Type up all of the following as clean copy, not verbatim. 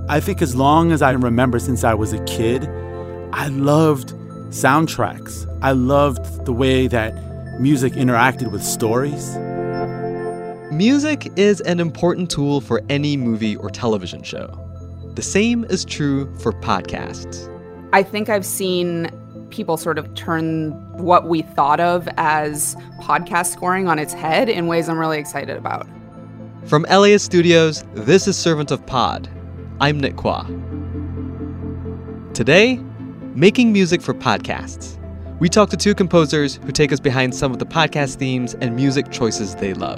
I think as long as I remember since I was a kid, I loved soundtracks. I loved the way that music interacted with stories. Music is an important tool for any movie or television show. The same is true for podcasts. I think I've seen people sort of turn what we thought of as podcast scoring on its head in ways I'm really excited about. From LAist Studios, this is Servant of Pod. I'm Nick Kwa. Today, making music for podcasts. We talk to two composers who take us behind some of the podcast themes and music choices they love.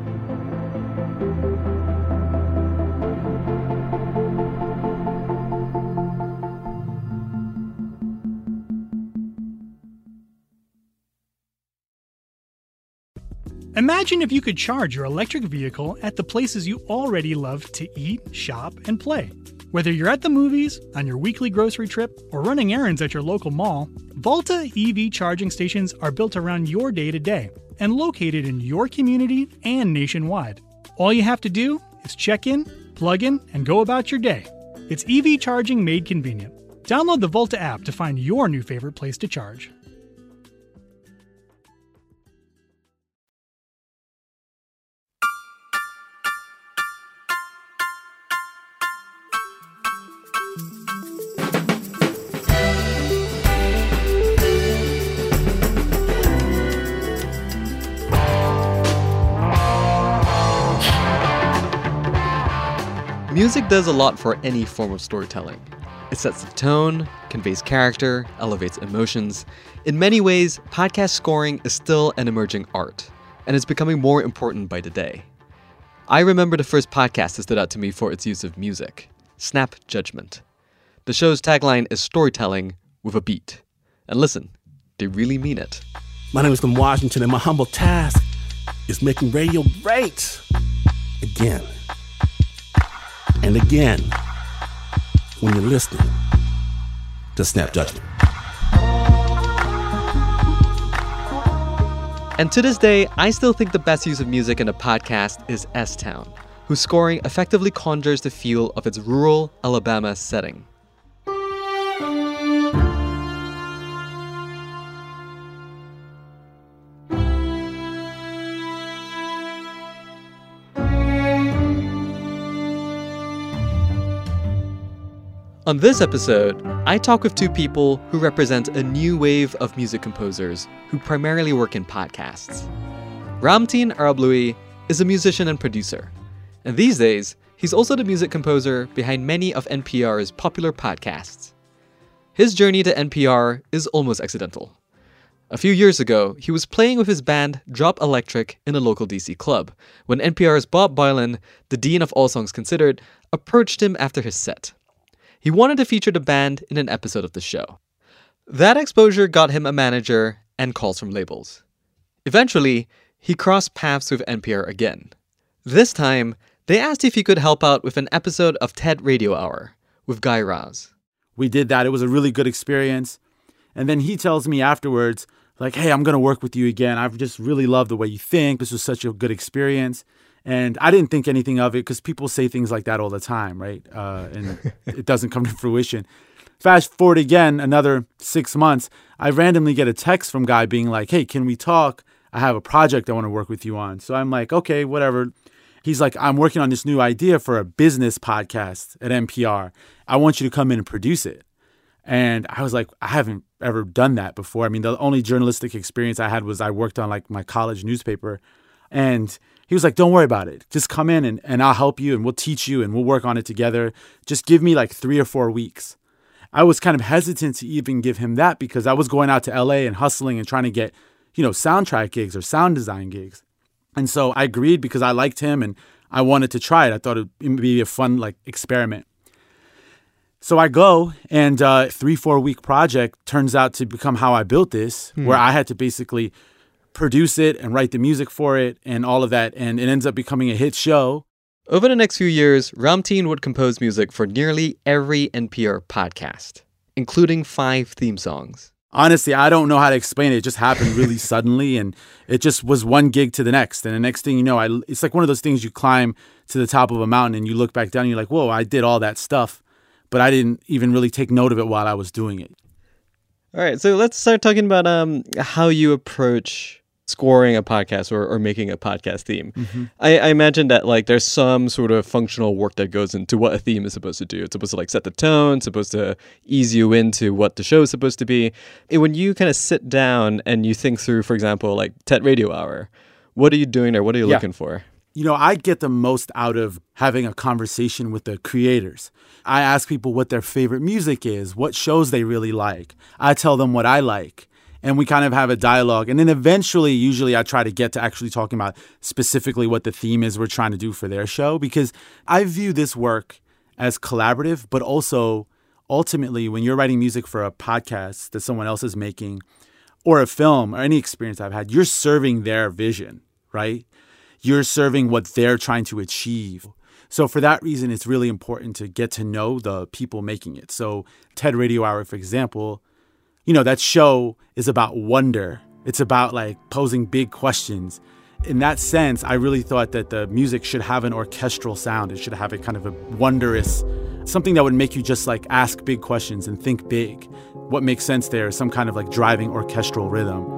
Imagine if you could charge your electric vehicle at the places you already love to eat, shop, and play. Whether you're at the movies, on your weekly grocery trip, or running errands at your local mall, Volta EV charging stations are built around your day-to-day and located in your community and nationwide. All you have to do is check in, plug in, and go about your day. It's EV charging made convenient. Download the Volta app to find your new favorite place to charge. Music does a lot for any form of storytelling. It sets the tone, conveys character, elevates emotions. In many ways, podcast scoring is still an emerging art, and it's becoming more important by the day. I remember the first podcast that stood out to me for its use of music, Snap Judgment. The show's tagline is storytelling with a beat. And listen, they really mean it. My name is Tim Washington, and my humble task is making radio great again. And again, when you're listening to Snap Judgment. And to this day, I still think the best use of music in a podcast is S-Town, whose scoring effectively conjures the feel of its rural Alabama setting. On this episode, I talk with two people who represent a new wave of music composers who primarily work in podcasts. Ramtin Arablouei is a musician and producer, and these days, he's also the music composer behind many of NPR's popular podcasts. His journey to NPR is almost accidental. A few years ago, he was playing with his band Drop Electric in a local DC club when NPR's Bob Boilen, the dean of All Songs Considered, approached him after his set. He wanted to feature the band in an episode of the show. That exposure got him a manager and calls from labels. Eventually, he crossed paths with NPR again. This time, they asked if he could help out with an episode of TED Radio Hour with Guy Raz. We did that. It was a really good experience. And then he tells me afterwards, like, hey, I'm going to work with you again. I've just really loved the way you think. This was such a good experience. And I didn't think anything of it because people say things like that all the time, right? And it doesn't come to fruition. Fast forward again, another 6 months, I randomly get a text from Guy being like, hey, can we talk? I have a project I want to work with you on. So I'm like, okay, whatever. He's like, I'm working on this new idea for a business podcast at NPR. I want you to come in and produce it. And I was like, I haven't ever done that before. I mean, the only journalistic experience I had was I worked on like my college newspaper. And he was like, don't worry about it. Just come in and I'll help you and we'll teach you and we'll work on it together. Just give me like 3 or 4 weeks. I was kind of hesitant to even give him that because I was going out to LA and hustling and trying to get, soundtrack gigs or sound design gigs. And so I agreed because I liked him and I wanted to try it. I thought it would be a fun experiment. So I go and 3-4 week project turns out to become how I built this, where I had to basically produce it and write the music for it and all of that. And it ends up becoming a hit show. Over the next few years, Ramtin would compose music for nearly every NPR podcast, including 5 theme songs. honestly, I don't know how to explain it. It just happened really suddenly, and it just was one gig to the next. And the next thing you know, it's like one of those things you climb to the top of a mountain and you look back down and you're like, whoa, I did all that stuff, but I didn't even really take note of it while I was doing it. All right, so let's start talking about how you approach scoring a podcast or making a podcast theme. Mm-hmm. I imagine that like there's some sort of functional work that goes into what a theme is supposed to do. It's supposed to like set the tone, supposed to ease you into what the show is supposed to be. And when you kind of sit down and you think through, for example, like TED Radio Hour, what are you doing there? What are you looking for? You know, I get the most out of having a conversation with the creators. I ask people what their favorite music is, what shows they really like. I tell them what I like. And we kind of have a dialogue. And then eventually, usually I try to get to actually talking about specifically what the theme is we're trying to do for their show. Because I view this work as collaborative, but also ultimately when you're writing music for a podcast that someone else is making or a film or any experience I've had, you're serving their vision, right? You're serving what they're trying to achieve. So for that reason, it's really important to get to know the people making it. So TED Radio Hour, for example, you know, that show is about wonder. It's about like posing big questions. In that sense, I really thought that the music should have an orchestral sound. It should have a kind of a wondrous, something that would make you just like ask big questions and think big. What makes sense there is some kind of like driving orchestral rhythm.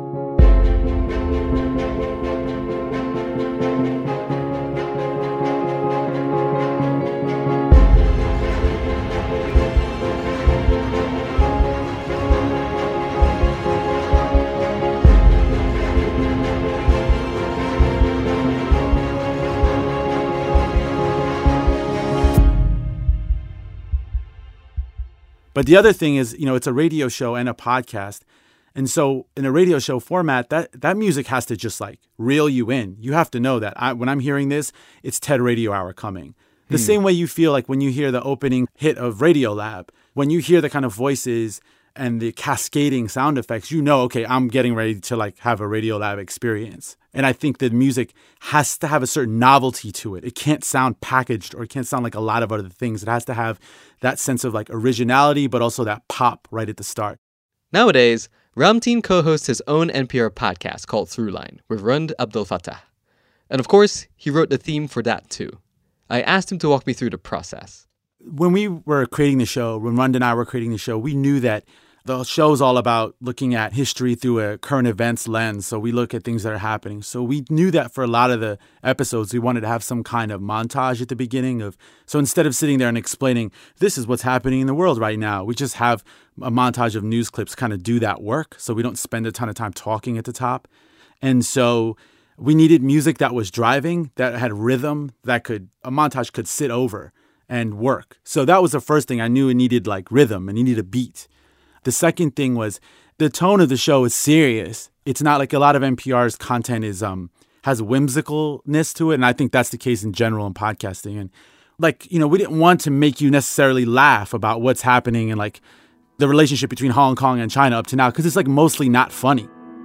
But the other thing is, you know, it's a radio show and a podcast. And so in a radio show format, that music has to just like reel you in. You have to know that when I'm hearing this, it's TED Radio Hour coming. The same way you feel like when you hear the opening hit of Radiolab, when you hear the kind of voices and the cascading sound effects, you know, okay, I'm getting ready to like have a Radiolab experience. And I think the music has to have a certain novelty to it. It can't sound packaged or it can't sound like a lot of other things. It has to have that sense of like originality, but also that pop right at the start. Nowadays, Ramtin co-hosts his own NPR podcast called Throughline with Rund Abdelfatah. And of course, he wrote the theme for that too. I asked him to walk me through the process. When we were creating the show, when Rund and I were creating the show, we knew that the show's all about looking at history through a current events lens. So we look at things that are happening. So we knew that for a lot of the episodes, we wanted to have some kind of montage at the beginning of. So instead of sitting there and explaining, this is what's happening in the world right now, we just have a montage of news clips kind of do that work. So we don't spend a ton of time talking at the top. And so we needed music that was driving, that had rhythm, a montage could sit over and work. So that was the first thing. I knew it needed like rhythm and it needed a beat. The second thing was the tone of the show is serious. It's not like a lot of NPR's content is has whimsicalness to it, and I think that's the case in general in podcasting. And like, you know, we didn't want to make you necessarily laugh about what's happening and like the relationship between Hong Kong and China up to now, because it's like mostly not funny.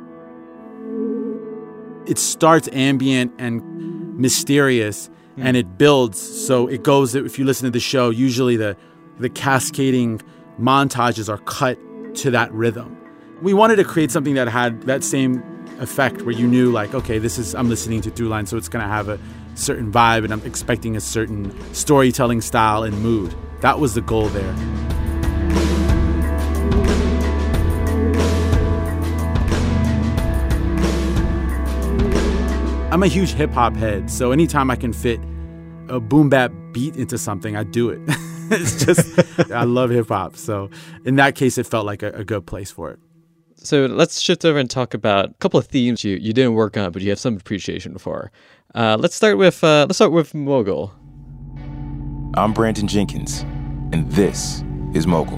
It starts ambient and mysterious, and it builds. So it goes, if you listen to the show, usually the cascading montages are cut to that rhythm. We wanted to create something that had that same effect where you knew like, okay, I'm listening to Throughline, so it's going to have a certain vibe and I'm expecting a certain storytelling style and mood. That was the goal there. I'm a huge hip hop head, so anytime I can fit a boom bap beat into something, I do it. It's just, I love hip hop. So in that case, it felt like a good place for it. So let's shift over and talk about a couple of themes you didn't work on, but you have some appreciation for. Let's start with Mogul. I'm Brandon Jenkins, and this is Mogul.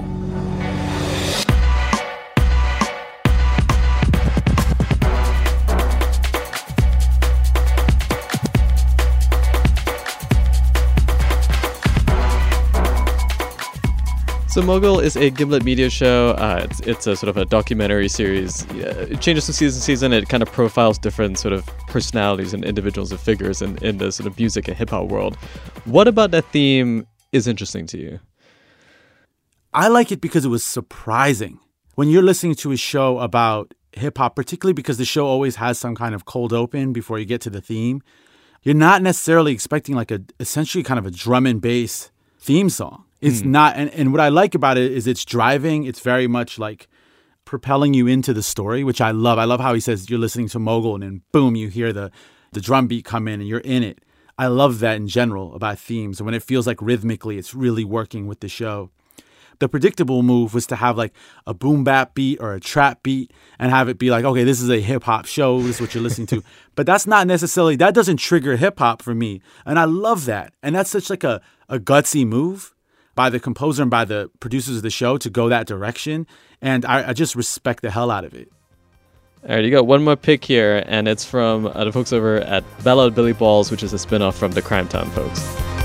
So Mogul is a Gimlet Media show. It's a sort of a documentary series. It changes from season to season. It kind of profiles different sort of personalities and individuals and figures in the sort of music and hip-hop world. What about that theme is interesting to you? I like it because it was surprising. when you're listening to a show about hip hop, particularly because the show always has some kind of cold open before you get to the theme, you're not necessarily expecting like essentially kind of a drum and bass theme song. It's not. And what I like about it is it's driving. It's very much like propelling you into the story, which I love. I love how he says you're listening to Mogul and then boom, you hear the drum beat come in and you're in it. I love that in general about themes. And when it feels like rhythmically, it's really working with the show. The predictable move was to have like a boom bap beat or a trap beat and have it be like, okay, this is a hip hop show. This is what you're listening to. But that's not necessarily, that doesn't trigger hip hop for me. And I love that. And that's such like a gutsy move by the composer and by the producers of the show to go that direction. And I just respect the hell out of it. All right, you got one more pick here, and it's from the folks over at Bella Billy Balls, which is a spinoff from the Crime Time folks.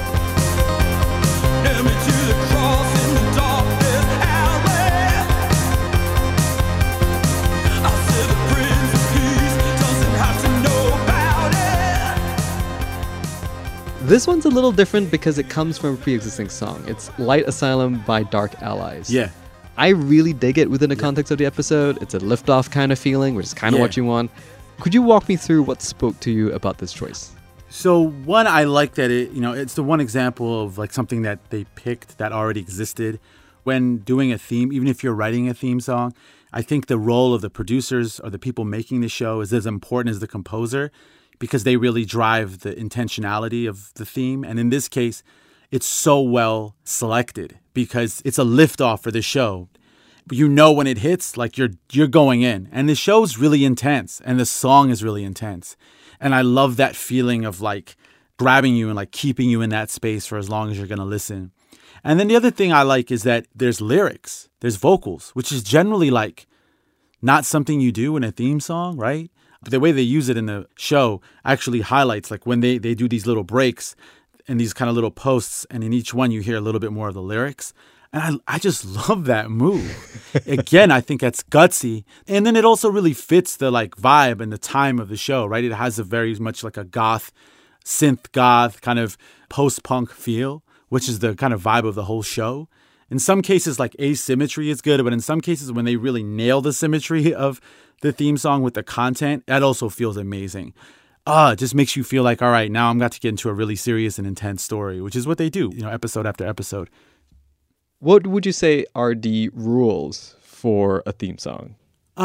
This one's a little different because it comes from a pre-existing song. It's Light Asylum by Dark Allies. Yeah. I really dig it within the context of the episode. It's a liftoff kind of feeling, which is kind of what you want. Could you walk me through what spoke to you about this choice? So one, I like that it's the one example of like something that they picked that already existed. When doing a theme, even if you're writing a theme song, I think the role of the producers or the people making the show is as important as the composer because they really drive the intentionality of the theme. And in this case, it's so well selected because it's a liftoff for the show. You know when it hits, like you're going in. And the show's really intense and the song is really intense. And I love that feeling of like grabbing you and like keeping you in that space for as long as you're going to listen. And then the other thing I like is that there's lyrics, there's vocals, which is generally like not something you do in a theme song, right? But the way they use it in the show actually highlights like when they do these little breaks and these kind of little posts, and in each one you hear a little bit more of the lyrics. And I just love that move. Again, I think that's gutsy. And then it also really fits the like vibe and the time of the show, right? It has a very much like a synth goth kind of post-punk feel, which is the kind of vibe of the whole show. In some cases, like asymmetry is good, but in some cases when they really nail the symmetry of the theme song with the content, that also feels amazing. It just makes you feel like, all right, now I'm got to get into a really serious and intense story, which is what they do, episode after episode. What would you say are the rules for a theme song?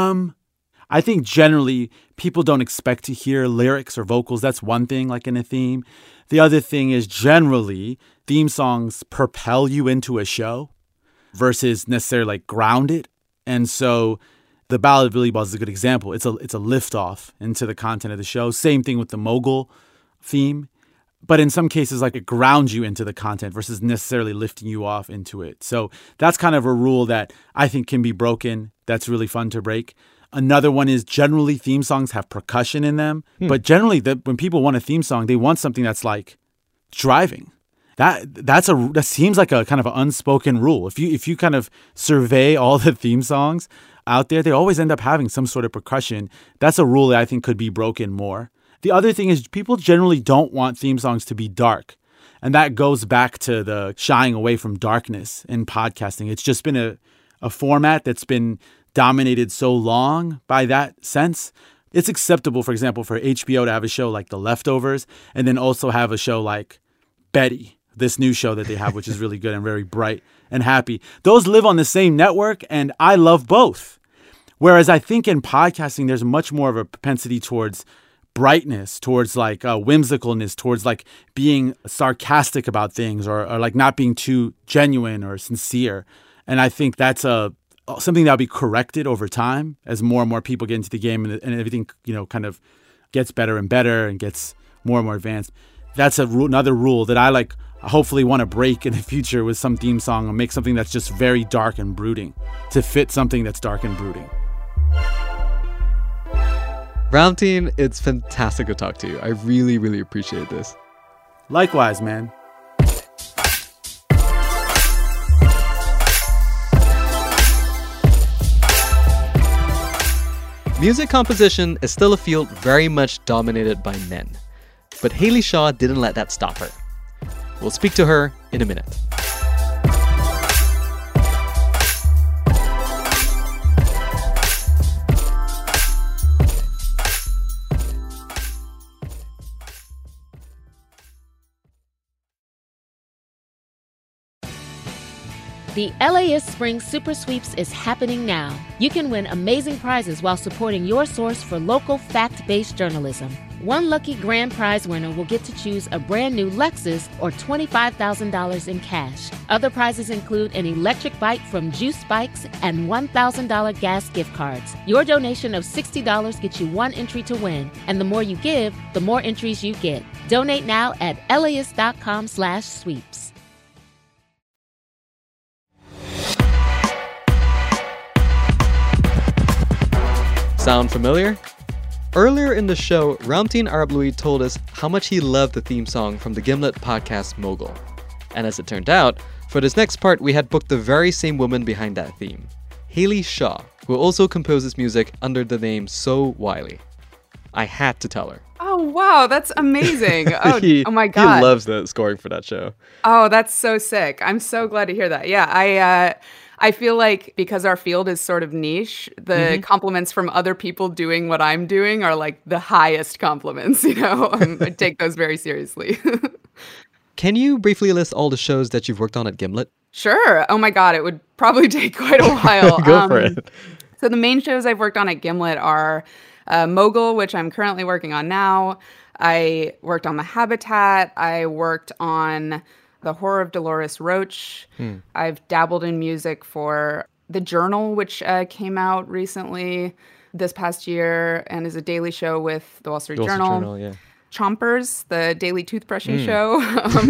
I think generally people don't expect to hear lyrics or vocals. That's one thing, like in a theme. The other thing is generally theme songs propel you into a show versus necessarily like ground it. And so the Ballad of Billy Balls is a good example. It's a liftoff into the content of the show. Same thing with the Mogul theme. But in some cases, like it grounds you into the content versus necessarily lifting you off into it. So that's kind of a rule that I think can be broken. That's really fun to break. Another one is generally theme songs have percussion in them. But generally, when people want a theme song, they want something that's like driving. That seems like a kind of an unspoken rule. If you kind of survey all the theme songs out there, they always end up having some sort of percussion. That's a rule that I think could be broken more. The other thing is people generally don't want theme songs to be dark. And that goes back to the shying away from darkness in podcasting. It's just been a format that's been dominated so long by that sense. It's acceptable, for example, for HBO to have a show like The Leftovers and then also have a show like Betty, this new show that they have, which is really good and very bright and happy. Those live on the same network, and I love both. Whereas I think in podcasting, there's much more of a propensity towards brightness, towards like whimsicalness, towards like being sarcastic about things or like not being too genuine or sincere. And I think that's something that'll be corrected over time as more and more people get into the game and everything, kind of gets better and better and gets more and more advanced. That's another rule that I like hopefully want to break in the future with some theme song and make something that's just very dark and brooding to fit something that's dark and brooding. Ramtin, it's fantastic to talk to you. I really, really appreciate this. Likewise, man. Music composition is still a field very much dominated by men. But Haley Shaw didn't let that stop her. We'll speak to her in a minute. The LAist Spring Super Sweeps is happening now. You can win amazing prizes while supporting your source for local fact-based journalism. One lucky grand prize winner will get to choose a brand new Lexus or $25,000 in cash. Other prizes include an electric bike from Juice Bikes and $1,000 gas gift cards. Your donation of $60 gets you one entry to win, and the more you give, the more entries you get. Donate now at LAist.com/sweeps. Sound familiar? Earlier in the show, Ramtin Arablouei told us how much he loved the theme song from the Gimlet podcast Mogul. And as it turned out, for this next part, we had booked the very same woman behind that theme, Haley Shaw, who also composes music under the name So Wiley. I had to tell her. Oh, wow, that's amazing. Oh, oh my God. He loves the scoring for that show. Oh, that's so sick. I'm so glad to hear that. Yeah, I feel like because our field is sort of niche, the compliments from other people doing what I'm doing are like the highest compliments, you know? I take those very seriously. Can you briefly list all the shows that you've worked on at Gimlet? Sure. Oh my God, it would probably take quite a while. Go for it. So the main shows I've worked on at Gimlet are Mogul, which I'm currently working on now. I worked on The Habitat. I worked on The Horror of Dolores Roach. I've dabbled in music for The Journal, which came out recently this past year and is a daily show with the Wall Street Journal. Yeah. Chompers, the daily toothbrushing show,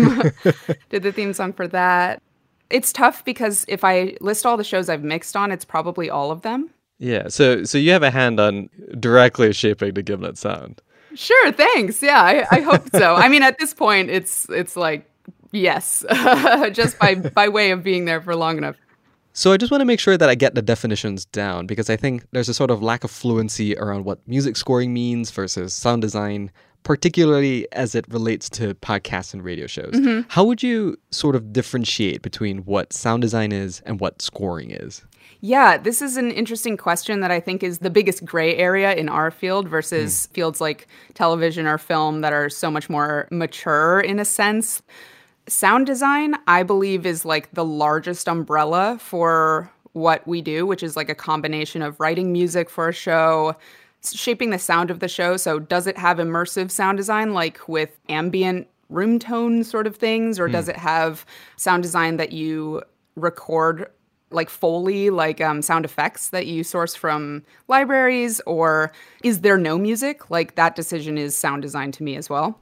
did the theme song for that. It's tough because if I list all the shows I've mixed on, it's probably all of them. Yeah, so you have a hand on directly shaping the Gimlet sound. Sure, thanks. Yeah, I hope so. I mean, at this point, it's like, yes, just by way of being there for long enough. So I just want to make sure that I get the definitions down, because I think there's a sort of lack of fluency around what music scoring means versus sound design, particularly as it relates to podcasts and radio shows. How would you sort of differentiate between what sound design is and what scoring is? Yeah, this is an interesting question that I think is the biggest gray area in our field versus fields like television or film that are so much more mature in a sense. Sound design, I believe, is like the largest umbrella for what we do, which is like a combination of writing music for a show, shaping the sound of the show. So does it have immersive sound design like with ambient room tone sort of things, or does it have sound design that you record like Foley, like sound effects that you source from libraries, or is there no music? Like that decision is sound design to me as well.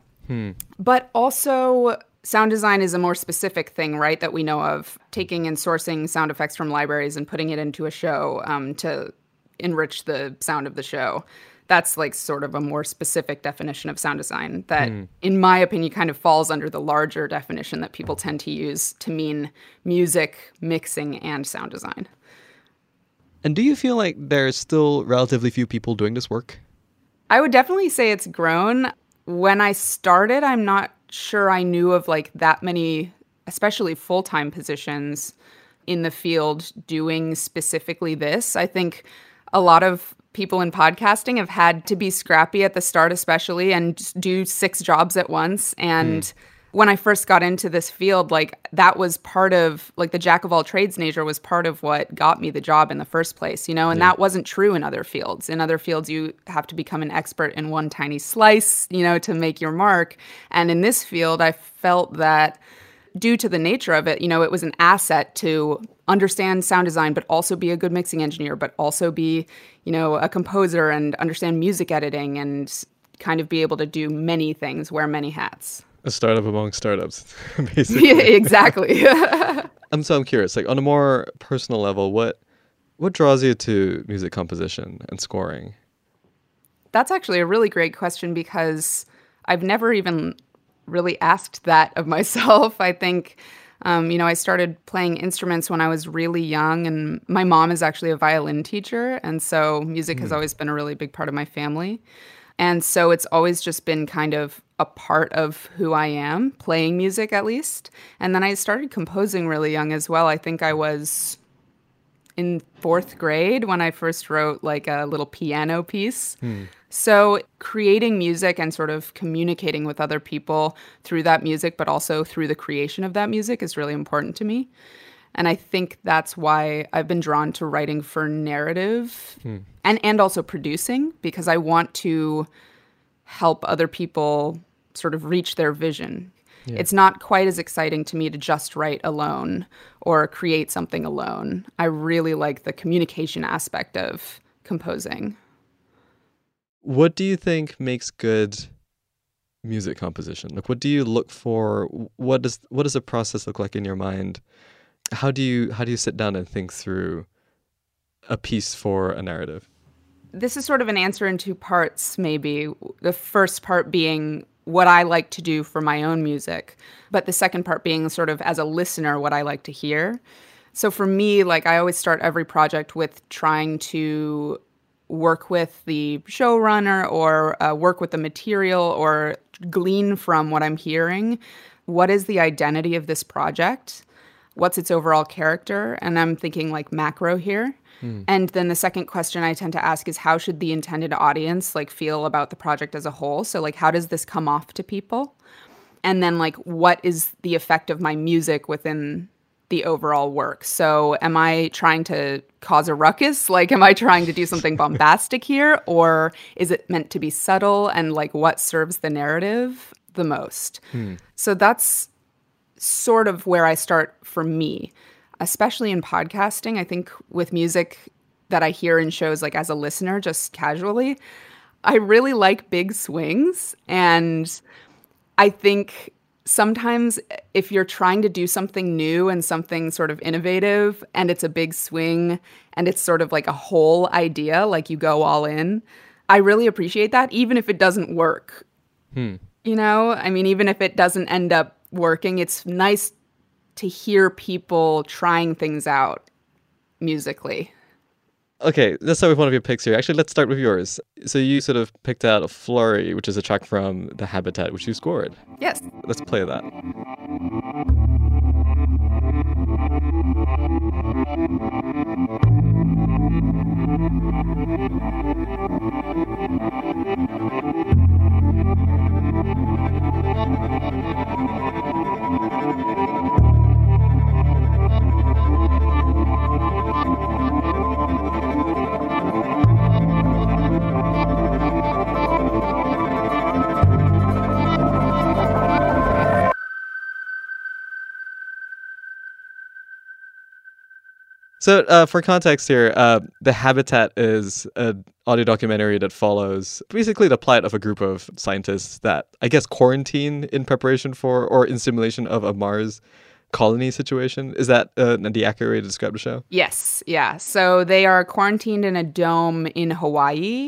But also sound design is a more specific thing, right, that we know of, taking and sourcing sound effects from libraries and putting it into a show to enrich the sound of the show. That's like sort of a more specific definition of sound design that, in my opinion, kind of falls under the larger definition that people tend to use to mean music, mixing, and sound design. And do you feel like there's still relatively few people doing this work? I would definitely say it's grown. When I started, I'm not sure I knew of like that many, especially full-time positions in the field doing specifically this. I think a lot of people in podcasting have had to be scrappy at the start, especially, and just do 6 jobs at once. And when I first got into this field, like that was part of, like the jack of all trades nature was part of what got me the job in the first place, you know, and that wasn't true in other fields. In other fields, you have to become an expert in one tiny slice, you know, to make your mark. And in this field, I felt that due to the nature of it, you know, it was an asset to understand sound design, but also be a good mixing engineer, but also be, you know, a composer and understand music editing and kind of be able to do many things, wear many hats. A startup among startups, basically. Yeah, exactly. I'm curious, like on a more personal level, what draws you to music composition and scoring? That's actually a really great question because I've never even really asked that of myself. I think, you know, I started playing instruments when I was really young, and my mom is actually a violin teacher, and so music has always been a really big part of my family. And so it's always just been kind of a part of who I am, playing music at least. And then I started composing really young as well. I think I was in 4th grade when I first wrote like a little piano piece. So creating music and sort of communicating with other people through that music, but also through the creation of that music is really important to me. And I think that's why I've been drawn to writing for narrative and also producing, because I want to help other people sort of reach their vision. Yeah. It's not quite as exciting to me to just write alone or create something alone. I really like the communication aspect of composing. What do you think makes good music composition? Like, what do you look for? What does the process look like in your mind? How do you sit down and think through a piece for a narrative? This is sort of an answer in two parts, maybe. The first part being what I like to do for my own music, but the second part being sort of as a listener, what I like to hear. So for me, like, I always start every project with trying to work with the showrunner or work with the material or glean from what I'm hearing. What is the identity of this project? What's its overall character? And I'm thinking like macro here. And then the second question I tend to ask is, how should the intended audience like feel about the project as a whole? So like, how does this come off to people? And then like, what is the effect of my music within the overall work? So am I trying to cause a ruckus? Like, am I trying to do something bombastic here? Or is it meant to be subtle? And like, what serves the narrative the most? So that's sort of where I start for me, especially in podcasting. I think with music that I hear in shows, like as a listener, just casually, I really like big swings. And I think sometimes if you're trying to do something new and something sort of innovative and it's a big swing and it's sort of like a whole idea, like you go all in, I really appreciate that, even if it doesn't work. You know, I mean, even if it doesn't end up working, it's nice to hear people trying things out musically. Okay, let's start with one of your picks here. Actually, let's start with yours. So you sort of picked out Flurry, which is a track from The Habitat, which you scored. Yes. Let's play that. So for context here, The Habitat is an audio documentary that follows basically the plight of a group of scientists that, I guess, quarantine in preparation for or in simulation of a Mars colony situation. Is that the accurate way to describe the show? Yes, yeah. So they are quarantined in a dome in Hawaii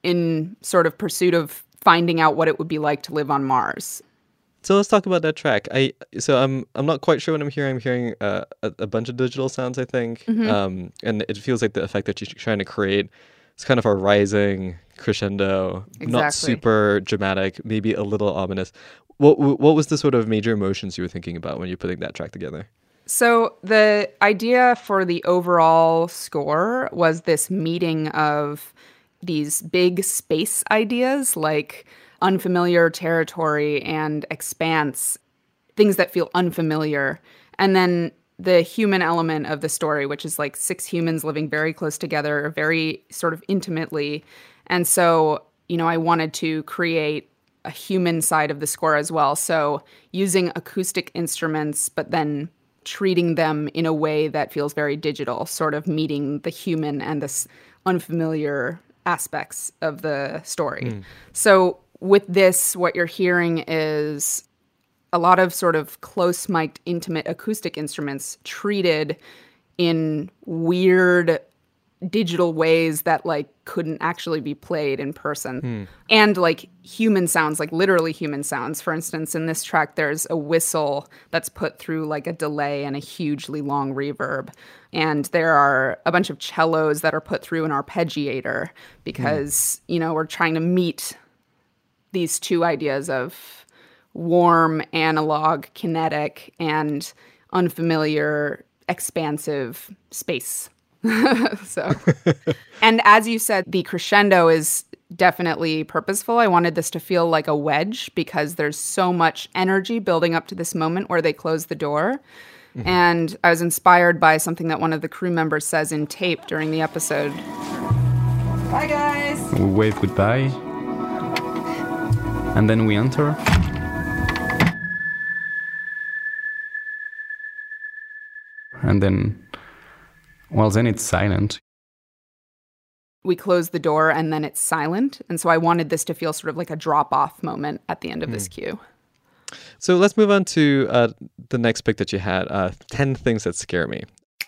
in sort of pursuit of finding out what it would be like to live on Mars. So let's talk about that track. I'm not quite sure what I'm hearing. I'm hearing a bunch of digital sounds, I think, and it feels like the effect that you're trying to create is kind of a rising crescendo, not super dramatic, maybe a little ominous. What was the sort of major emotions you were thinking about when you're putting that track together? So the idea for the overall score was this meeting of these big space ideas like unfamiliar territory and expanse, things that feel unfamiliar. And then the human element of the story, which is like 6 humans living very close together, very sort of intimately. And so, you know, I wanted to create a human side of the score as well. So using acoustic instruments, but then treating them in a way that feels very digital, sort of meeting the human and this unfamiliar aspects of the story. So with this, what you're hearing is a lot of sort of close-mic'd, intimate acoustic instruments treated in weird digital ways that like couldn't actually be played in person. And like human sounds, like literally human sounds. For instance, in this track, there's a whistle that's put through like a delay and a hugely long reverb. And there are a bunch of cellos that are put through an arpeggiator because, you know, we're trying to meet these two ideas of warm, analog, kinetic, and unfamiliar, expansive space. So, and as you said, the crescendo is definitely purposeful. I wanted this to feel like a wedge because there's so much energy building up to this moment where they close the door. And I was inspired by something that one of the crew members says in tape during the episode. Bye, guys. We wave goodbye. And then we enter. And then, well, then it's silent. We close the door and then it's silent. And so I wanted this to feel sort of like a drop-off moment at the end of this cue. So let's move on to the next pick that you had, 10 Things That Scare Me.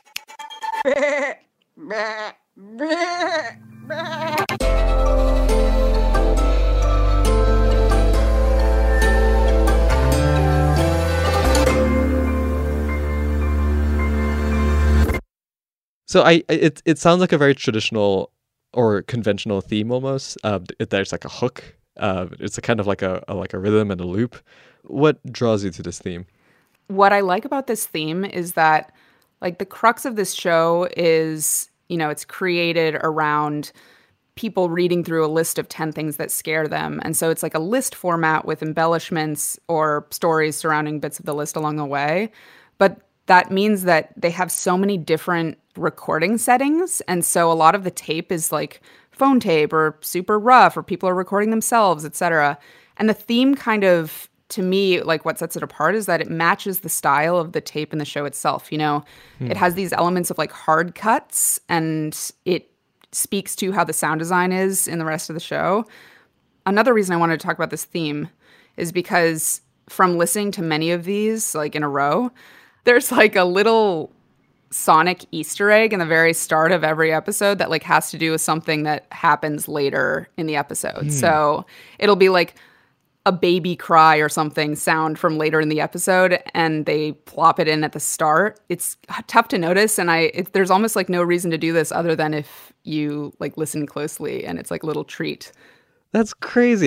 So it sounds like a very traditional or conventional theme almost. There's like a hook. It's a kind of like a rhythm and a loop. What draws you to this theme? What I like about this theme is that, like, the crux of this show is, it's created around people reading through a list of 10 things that scare them. And so it's like a list format with embellishments or stories surrounding bits of the list along the way. But that means that they have so many different recording settings. And so a lot of the tape is like phone tape or super rough, or people are recording themselves, etc. And the theme kind of, to me, like what sets it apart is that it matches the style of the tape in the show itself. It has these elements of like hard cuts, and it speaks to how the sound design is in the rest of the show. Another reason I wanted to talk about this theme is because from listening to many of these like in a row, there's like a little sonic Easter egg in the very start of every episode that like has to do with something that happens later in the episode. So it'll be like a baby cry or something sound from later in the episode, and they plop it in at the start. It's tough to notice, and there's almost like no reason to do this other than if you like listen closely, and it's like a little treat. That's crazy.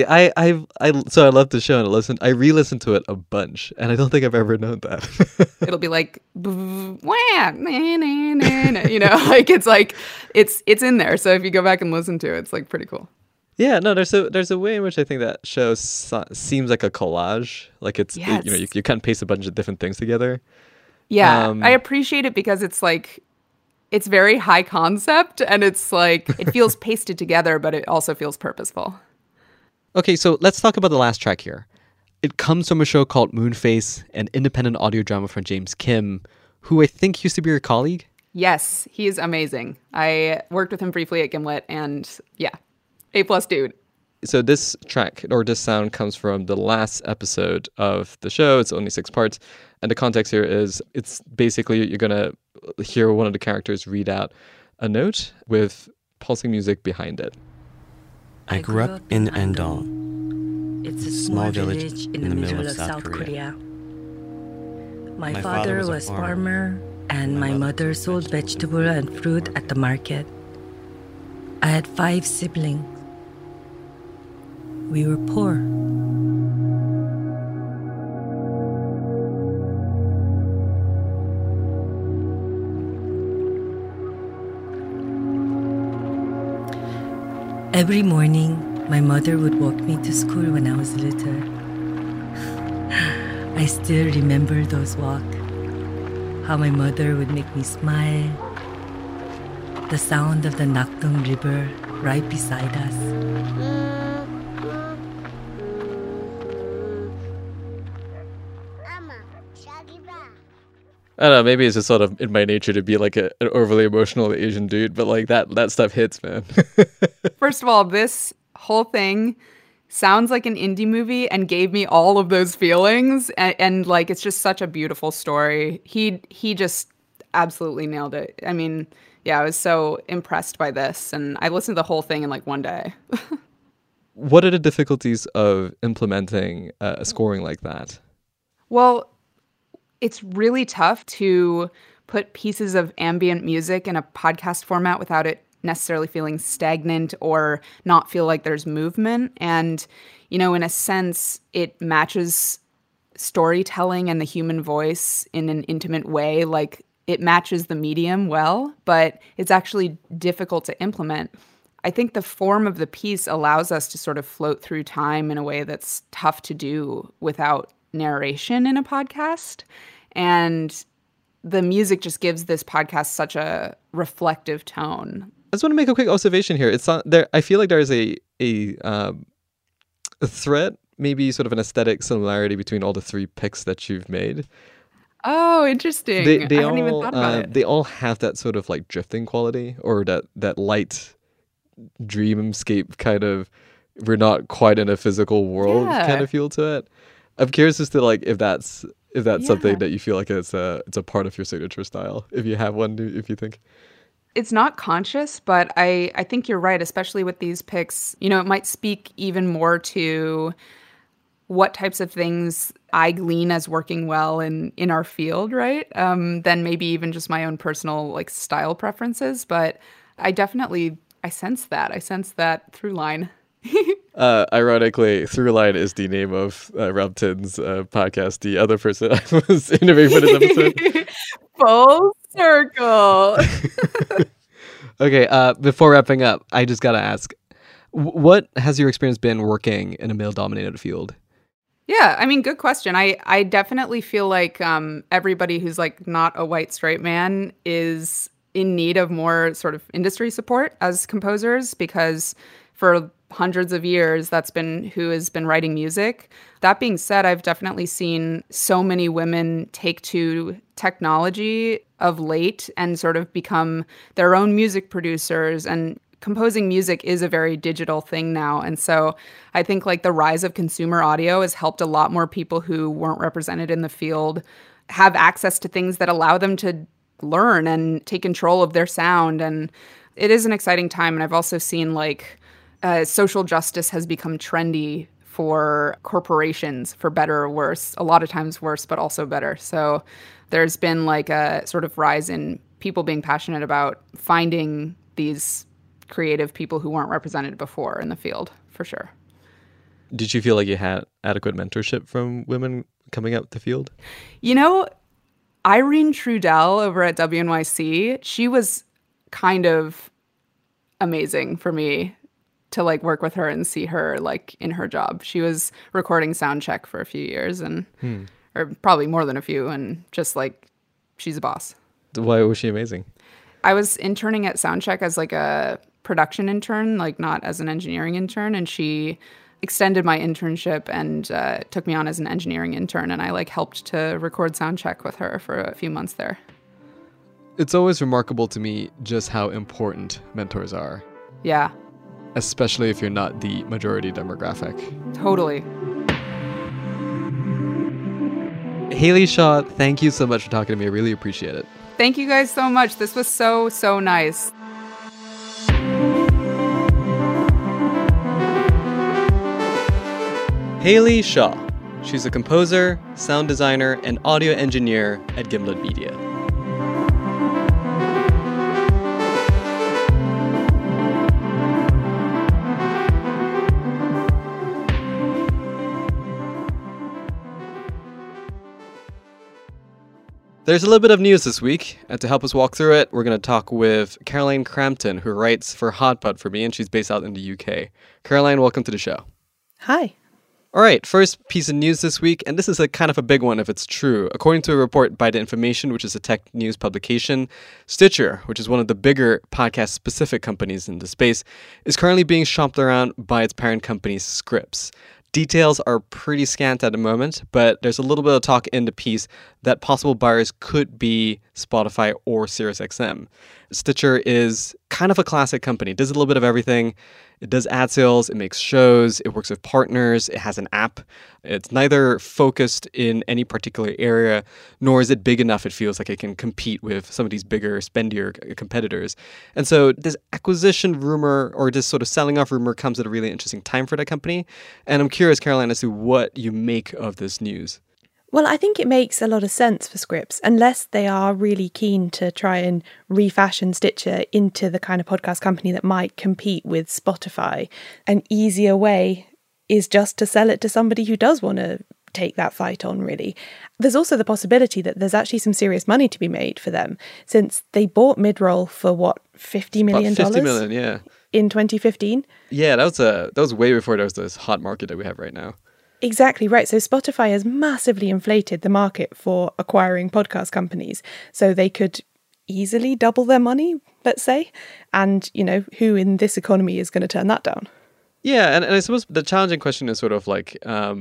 So I love the show and I re-listened to it a bunch, and I don't think I've ever known that. It'll be like, wah, nah, nah, nah, nah, like it's in there. So if you go back and listen to it, it's like pretty cool. Yeah, no, there's a way in which I think that show seems like a collage. Like it's, Yes. you cut and paste a bunch of different things together. Yeah, I appreciate it because it's like, it's very high concept, and it's like, it feels pasted together, but it also feels purposeful. Okay, so let's talk about the last track here. It comes from a show called Moonface, an independent audio drama from James Kim, who I think used to be your colleague. Yes, he's amazing. I worked with him briefly at Gimlet, and yeah, A+ dude. So this track, or this sound, comes from the last episode of the show. It's only 6 parts. And the context here is, it's basically, you're going to hear one of the characters read out a note with pulsing music behind it. I grew up in Andong. It's a small village in the middle of South Korea. My father was farmer, and my mother sold vegetable and fruit at the market. I had 5 siblings. We were poor. Every morning, my mother would walk me to school when I was little. I still remember those walks. How my mother would make me smile. The sound of the Nakdong River right beside us. I don't know, maybe it's just sort of in my nature to be like an overly emotional Asian dude, but like that stuff hits, man. First of all, this whole thing sounds like an indie movie and gave me all of those feelings. And like, it's just such a beautiful story. He just absolutely nailed it. I mean, yeah, I was so impressed by this. And I listened to the whole thing in like one day. What are the difficulties of implementing a scoring like that? Well, it's really tough to put pieces of ambient music in a podcast format without it necessarily feeling stagnant or not feel like there's movement. And, in a sense, it matches storytelling and the human voice in an intimate way. Like, it matches the medium well, but it's actually difficult to implement. I think the form of the piece allows us to sort of float through time in a way that's tough to do without narration in a podcast. And the music just gives this podcast such a reflective tone. I just want to make a quick observation here. It's not there. I feel like there's a thread, maybe sort of an aesthetic similarity between all the 3 picks that you've made. Oh, interesting. They I hadn't all, even thought about it. They all have that sort of like drifting quality, or that light dreamscape kind of, we're not quite in a physical world kind of feel to it. I'm curious as to like if that's something that you feel like it's a part of your signature style, if you have one, if you think. It's not conscious, but I think you're right, especially with these picks. You know, it might speak even more to what types of things I glean as working well in our field, right? Than maybe even just my own personal like style preferences. But I sense that through line. Ironically, Throughline is the name of Ramtin's podcast, the other person I was interviewing for this episode. Full circle. Okay, before wrapping up, I just gotta ask, what has your experience been working in a male-dominated field? Yeah, I mean, good question. I definitely feel like everybody who's like not a white straight man is in need of more sort of industry support as composers, because for hundreds of years, that's been who has been writing music. That being said, I've definitely seen so many women take to technology of late and sort of become their own music producers, and composing music is a very digital thing now. And so I think like the rise of consumer audio has helped a lot more people who weren't represented in the field have access to things that allow them to learn and take control of their sound. And it is an exciting time. And I've also seen like social justice has become trendy for corporations, for better or worse, a lot of times worse, but also better. So there's been like a sort of rise in people being passionate about finding these creative people who weren't represented before in the field, for sure. Did you feel like you had adequate mentorship from women coming up the field? You know, Irene Trudell over at WNYC, she was kind of amazing for me to like work with her and see her like in her job. She was recording Soundcheck for a few years, and or probably more than a few, and just like she's a boss. Why was she amazing? I was interning at Soundcheck as like a production intern, like not as an engineering intern, and she extended my internship and took me on as an engineering intern, and I like helped to record Soundcheck with her for a few months there. It's always remarkable to me just how important mentors are. Yeah. Especially if you're not the majority demographic. Totally. Haley Shaw, thank you so much for talking to me. I really appreciate it. Thank you guys so much. This was so, so nice. Haley Shaw. She's a composer, sound designer, and audio engineer at Gimlet Media. There's a little bit of news this week, and to help us walk through it, we're going to talk with Caroline Crampton, who writes for Hotpot for me, and she's based out in the UK. Caroline, welcome to the show. Hi. All right, first piece of news this week, and this is a kind of a big one if it's true. According to a report by The Information, which is a tech news publication, Stitcher, which is one of the bigger podcast-specific companies in the space, is currently being shopped around by its parent company, Scripps. Details are pretty scant at the moment, but there's a little bit of talk in the piece that possible buyers could be Spotify or SiriusXM. Stitcher is kind of a classic company. It does a little bit of everything. It does ad sales, it makes shows, it works with partners, it has an app. It's neither focused in any particular area, nor is it big enough it feels like it can compete with some of these bigger, spendier competitors. And so this acquisition rumor, or this sort of selling off rumor, comes at a really interesting time for that company. And I'm curious, Caroline, as to what you make of this news. Well, I think it makes a lot of sense for Scripps, unless they are really keen to try and refashion Stitcher into the kind of podcast company that might compete with Spotify. An easier way is just to sell it to somebody who does want to take that fight on, really. There's also the possibility that there's actually some serious money to be made for them, since they bought Midroll for, what, $50 million? About $50 million, yeah. In 2015? Yeah, that was way before there was this hot market that we have right now. Exactly right. So Spotify has massively inflated the market for acquiring podcast companies. So they could easily double their money, let's say. And, who in this economy is going to turn that down? Yeah, and I suppose the challenging question is sort of like,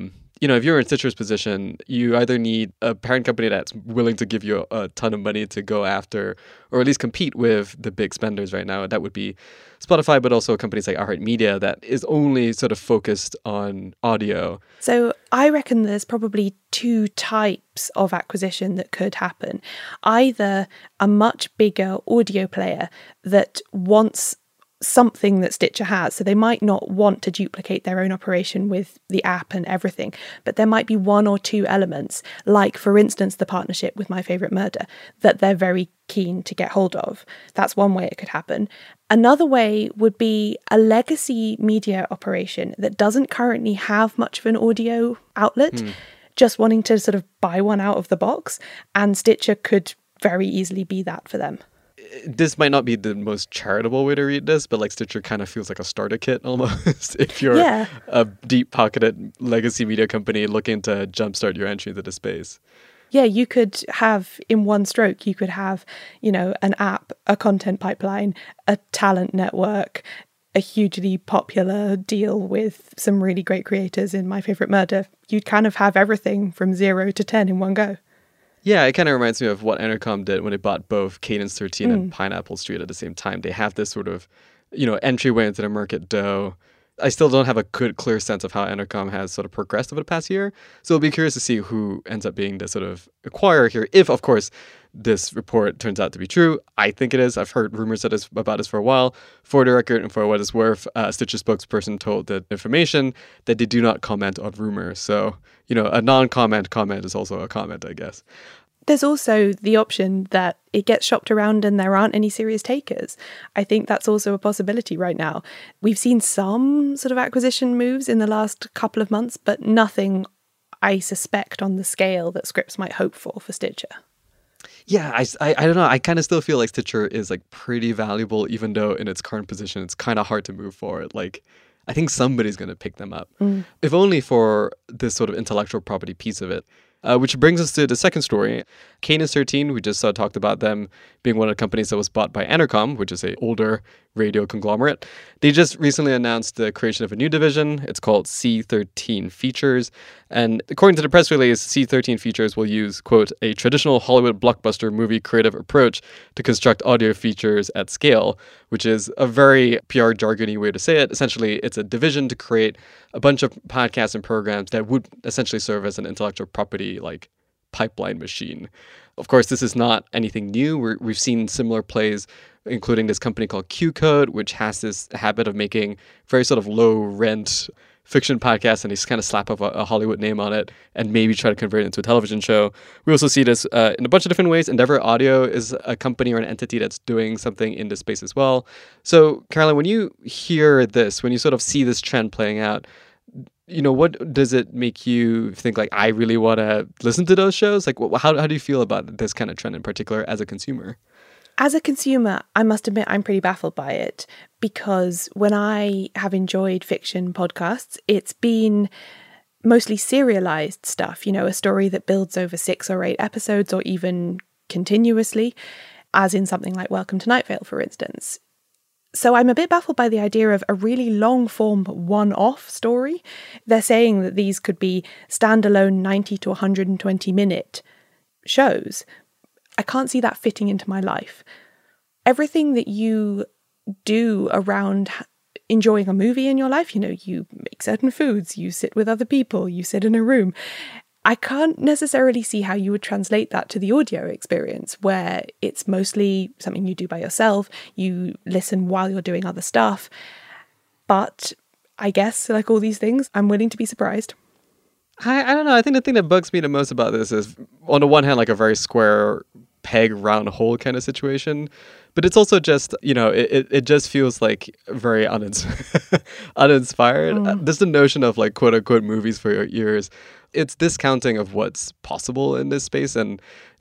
if you're in Stitcher's position, you either need a parent company that's willing to give you a ton of money to go after, or at least compete with the big spenders right now. That would be Spotify, but also companies like iHeartMedia that is only sort of focused on audio. So I reckon there's probably two types of acquisition that could happen. Either a much bigger audio player that wants something that Stitcher has. So they might not want to duplicate their own operation with the app and everything, but there might be one or two elements, like, for instance, the partnership with My Favourite Murder, that they're very keen to get hold of. That's one way it could happen. Another way would be a legacy media operation that doesn't currently have much of an audio outlet, just wanting to sort of buy one out of the box, and Stitcher could very easily be that for them. This might not be the most charitable way to read this, but like Stitcher kind of feels like a starter kit almost if you're a deep-pocketed legacy media company looking to jumpstart your entry into the space. Yeah, you could have, in one stroke, you could have, an app, a content pipeline, a talent network, a hugely popular deal with some really great creators in My Favourite Murder. You'd kind of have everything from 0 to 10 in one go. Yeah, it kind of reminds me of what Entercom did when they bought both Cadence 13 and Pineapple Street at the same time. They have this sort of, entryway into the market dough. I still don't have a good, clear sense of how Entercom has sort of progressed over the past year. So I'll be curious to see who ends up being the sort of acquirer here. If, of course, this report turns out to be true. I think it is. I've heard rumors about this for a while. For the record, and for what it's worth, Stitcher spokesperson told the Information that they do not comment on rumors. So, a non-comment comment is also a comment, I guess. There's also the option that it gets shopped around and there aren't any serious takers. I think that's also a possibility right now. We've seen some sort of acquisition moves in the last couple of months, but nothing, I suspect, on the scale that Scripps might hope for Stitcher. Yeah, I don't know. I kind of still feel like Stitcher is like pretty valuable, even though in its current position, it's kind of hard to move forward. Like, I think somebody's going to pick them up, if only for this sort of intellectual property piece of it. Which brings us to the second story. Cadence 13, we just talked about them being one of the companies that was bought by Entercom, which is an older radio conglomerate. They just recently announced the creation of a new division. It's called C13 Features. And according to the press release, C13 Features will use, quote, a traditional Hollywood blockbuster movie creative approach to construct audio features at scale, which is a very PR jargony way to say it. Essentially, it's a division to create a bunch of podcasts and programs that would essentially serve as an intellectual property like pipeline machine. Of course, this is not anything new. We've seen similar plays, including this company called Q-Code, which has this habit of making very sort of low rent fiction podcasts, and they just kind of slap up a Hollywood name on it and maybe try to convert it into a television show. We also see this in a bunch of different ways. Endeavor Audio is a company or an entity that's doing something in this space as well. So, Caroline, when you hear this, when you sort of see this trend playing out, what does it make you think, like, I really want to listen to those shows? Like, how do you feel about this kind of trend in particular as a consumer? As a consumer, I must admit I'm pretty baffled by it, because when I have enjoyed fiction podcasts, it's been mostly serialized stuff, a story that builds over 6 or 8 episodes or even continuously, as in something like Welcome to Night Vale, for instance. So I'm a bit baffled by the idea of a really long-form one-off story. They're saying that these could be standalone 90 to 120-minute shows. I can't see that fitting into my life. Everything that you do around enjoying a movie in your life, you make certain foods, you sit with other people, you sit in a room. I can't necessarily see how you would translate that to the audio experience, where it's mostly something you do by yourself, you listen while you're doing other stuff. But I guess, like all these things, I'm willing to be surprised. I don't know. I think the thing that bugs me the most about this is, on the one hand, like a very square peg, round hole kind of situation. But it's also just, it just feels like very uninspired. There's the notion of like quote unquote movies for your ears. It's discounting of what's possible in this space. And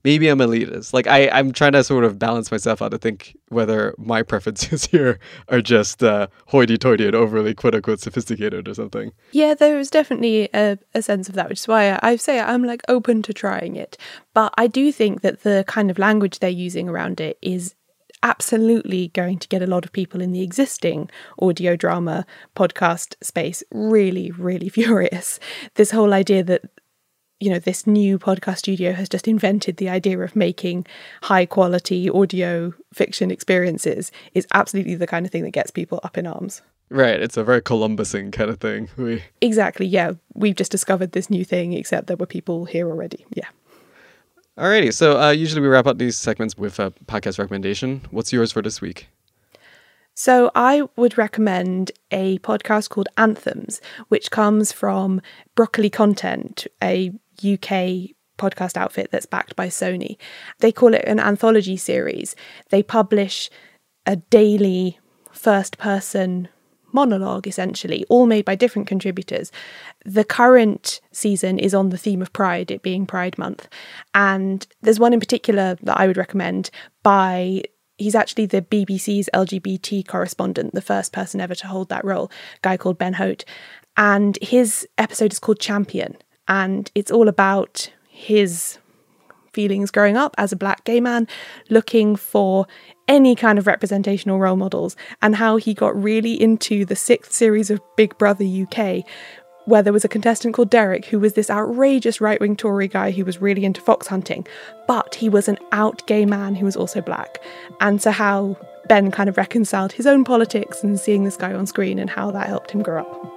maybe I'm elitist. Like I'm trying to sort of balance myself out to think whether my preferences here are just hoity-toity and overly quote-unquote sophisticated or something. Yeah, there is definitely a sense of that, which is why I say I'm like open to trying it. But I do think that the kind of language they're using around it is absolutely going to get a lot of people in the existing audio drama podcast space really, really furious. This whole idea that, you know, this new podcast studio has just invented the idea of making high quality audio fiction experiences is absolutely the kind of thing that gets people up in arms. Right. It's a very Columbusing kind of thing. Exactly. Yeah. We've just discovered this new thing, except there were people here already. Yeah. Alrighty. So usually we wrap up these segments with a podcast recommendation. What's yours for this week? So I would recommend a podcast called Anthems, which comes from Broccoli Content, a UK podcast outfit that's backed by Sony. They call it an anthology series. They publish a daily first-person monologue, essentially, all made by different contributors. The current season is on the theme of Pride, it being Pride Month. And there's one in particular that I would recommend by... He's actually the BBC's LGBT correspondent, the first person ever to hold that role, a guy called Ben Hote. And his episode is called Champion. And it's all about his feelings growing up as a black gay man, looking for any kind of representational role models, and how he got really into the 6th series of Big Brother UK, where there was a contestant called Derek who was this outrageous right-wing Tory guy who was really into fox hunting, but he was an out gay man who was also black. And so how Ben kind of reconciled his own politics and seeing this guy on screen and how that helped him grow up.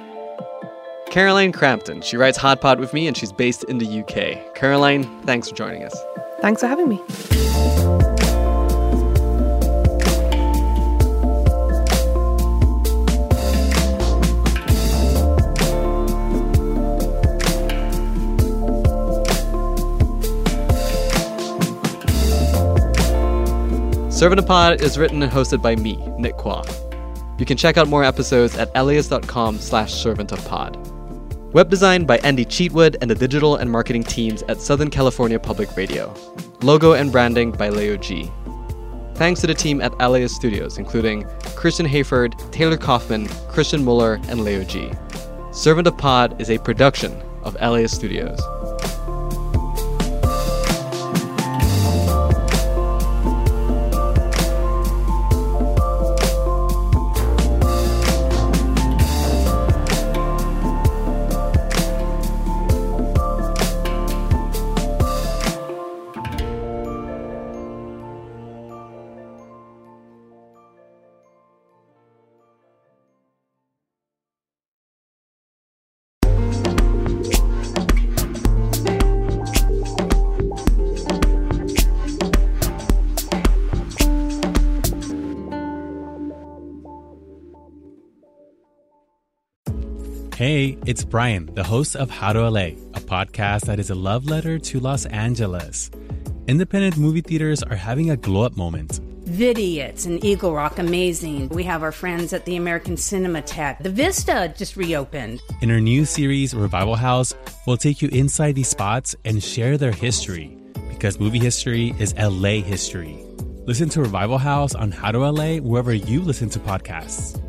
Caroline Crampton. She writes Hot Pod with me and she's based in the UK. Caroline, thanks for joining us. Thanks for having me. Servantapod is written and hosted by me, Nick Kwa. You can check out more episodes at elias.com/servantofpod. Web design by Andy Cheatwood and the digital and marketing teams at Southern California Public Radio. Logo and branding by Leo G. Thanks to the team at Alias Studios, including Christian Hayford, Taylor Kaufman, Christian Muller, and Leo G. Servant of Pod is a production of Alias Studios. Hey, it's Brian, the host of How to LA, a podcast that is a love letter to Los Angeles. Independent movie theaters are having a glow-up moment. Vidiots and Eagle Rock, amazing. We have our friends at the American Cinematheque. The Vista just reopened. In our new series, Revival House, we'll take you inside these spots and share their history, because movie history is LA history. Listen to Revival House on How to LA wherever you listen to podcasts.